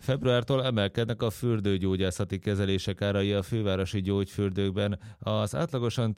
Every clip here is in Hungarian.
Februártól emelkednek a fürdőgyógyászati kezelések árai a fővárosi gyógyfürdőkben. Az átlagosan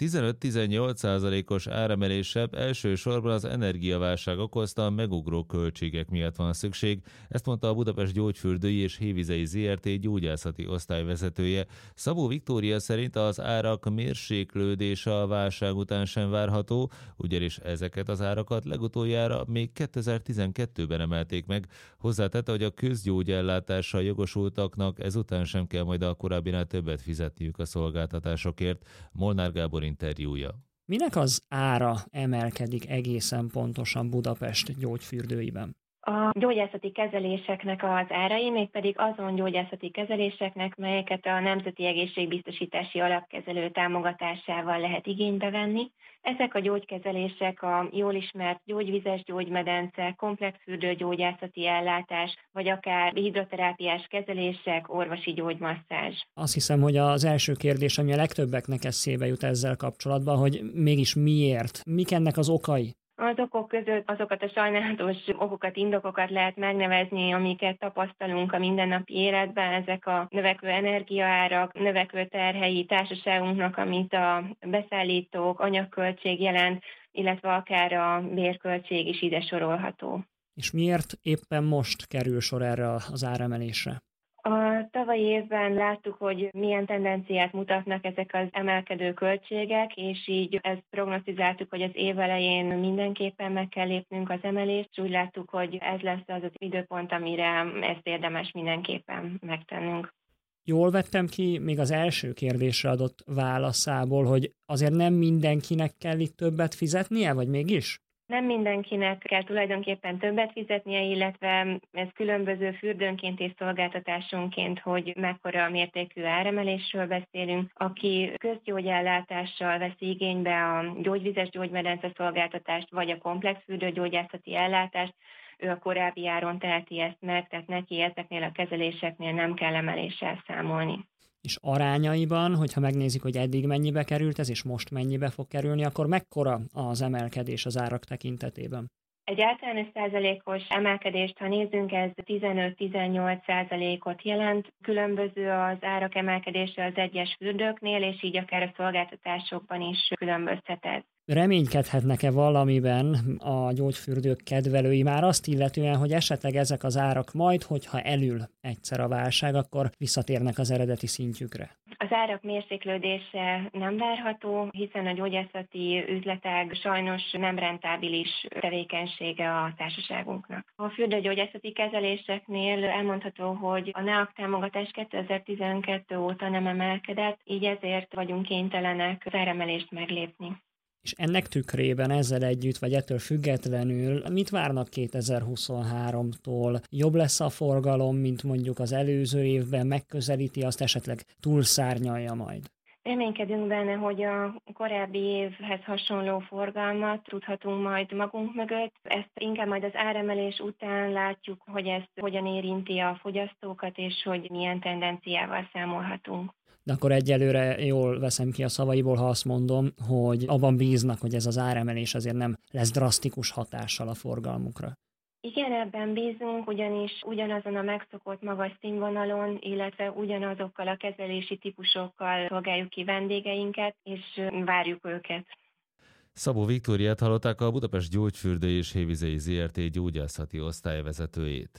15-18%-os áremeléssel elsősorban az energiaválság okozta megugró költségek miatt van szükség. Ezt mondta a Budapest Gyógyfürdői és Hévizei Zrt. Gyógyászati osztályvezetője. Szabó Viktória szerint az árak mérséklődése a válság után sem várható, ugyanis ezeket az árakat legutoljára még 2012-ben emelték meg. Hozzátette, hogy a közgyógyellátással jogosultaknak ezután sem kell majd a korábbinál többet fizetniük a szolgáltatásokért. Molnár Gábor interjúja. Minek az ára emelkedik egészen pontosan Budapest gyógyfürdőiben? A gyógyászati kezeléseknek az árai, mégpedig azon gyógyászati kezeléseknek, melyeket a Nemzeti Egészségbiztosítási Alapkezelő támogatásával lehet igénybe venni. Ezek a gyógykezelések a jól ismert gyógyvizes gyógymedence, komplex fürdőgyógyászati ellátás, vagy akár hidroterápiás kezelések, orvosi gyógymasszázs. Azt hiszem, hogy az első kérdés, ami a legtöbbeknek eszébe jut ezzel kapcsolatban, hogy mégis miért? Mik ennek az okai? Az okok között azokat a sajnálatos okokat, indokokat lehet megnevezni, amiket tapasztalunk a mindennapi életben, ezek a növekvő energiaárak, növekvő terhei társaságunknak, amit a beszállítók, anyagköltség jelent, illetve akár a bérköltség is ide sorolható. És miért éppen most kerül sor erre az áremelésre? A tavalyi évben láttuk, hogy milyen tendenciát mutatnak ezek az emelkedő költségek, és így ezt prognosztizáltuk, hogy az év elején mindenképpen meg kell lépnünk az emelést, és úgy láttuk, hogy ez lesz az az időpont, amire ezt érdemes mindenképpen megtennünk. Jól vettem ki még az első kérdésre adott válaszából, hogy azért nem mindenkinek kell itt többet fizetnie, vagy mégis? Nem mindenkinek kell tulajdonképpen többet fizetnie, illetve ez különböző fürdőnként és szolgáltatásonként, hogy mekkora mértékű áremelésről beszélünk. Aki közgyógyellátással veszi igénybe a gyógyvizes gyógymedence szolgáltatást, vagy a komplex fürdőgyógyászati ellátást, ő a korábbi áron teheti ezt meg, tehát neki ezeknél a kezeléseknél nem kell emeléssel számolni. És arányaiban, hogyha megnézik, hogy eddig mennyibe került ez, és most mennyibe fog kerülni, akkor mekkora az emelkedés az árak tekintetében? Egy általános százalékos emelkedést, ha nézzünk, ez 15-18%-ot jelent. Különböző az árak emelkedése az egyes fürdőknél, és így akár a szolgáltatásokban is különbözhet ez. Reménykedhetnek-e valamiben a gyógyfürdők kedvelői már azt illetően, hogy esetleg ezek az árak majd, hogyha elül egyszer a válság, akkor visszatérnek az eredeti szintjükre? Az árak mérséklődése nem várható, hiszen a gyógyászati üzletág sajnos nem rentábilis tevékenysége a társaságunknak. A fürdőgyógyászati kezeléseknél elmondható, hogy a NEAK támogatás 2012 óta nem emelkedett, így ezért vagyunk kénytelenek az áremelést meglépni. És ennek tükrében ezzel együtt, vagy ettől függetlenül mit várnak 2023-tól? Jobb lesz a forgalom, mint mondjuk az előző évben, megközelíti, azt esetleg túlszárnyalja majd? Reménykedünk benne, hogy a korábbi évhez hasonló forgalmat tudhatunk majd magunk mögött. Ezt inkább majd az áremelés után látjuk, hogy ez hogyan érinti a fogyasztókat, és hogy milyen tendenciával számolhatunk. De akkor egyelőre jól veszem ki a szavaiból, ha azt mondom, hogy abban bíznak, hogy ez az áremelés azért nem lesz drasztikus hatással a forgalmukra. Igen, ebben bízunk, ugyanis ugyanazon a megszokott magas színvonalon, illetve ugyanazokkal a kezelési típusokkal szolgáljuk ki vendégeinket, és várjuk őket. Szabó Viktóriát hallották, a Budapest Gyógyfürdői és Hévizei Zrt. Gyógyászati osztályvezetőjét.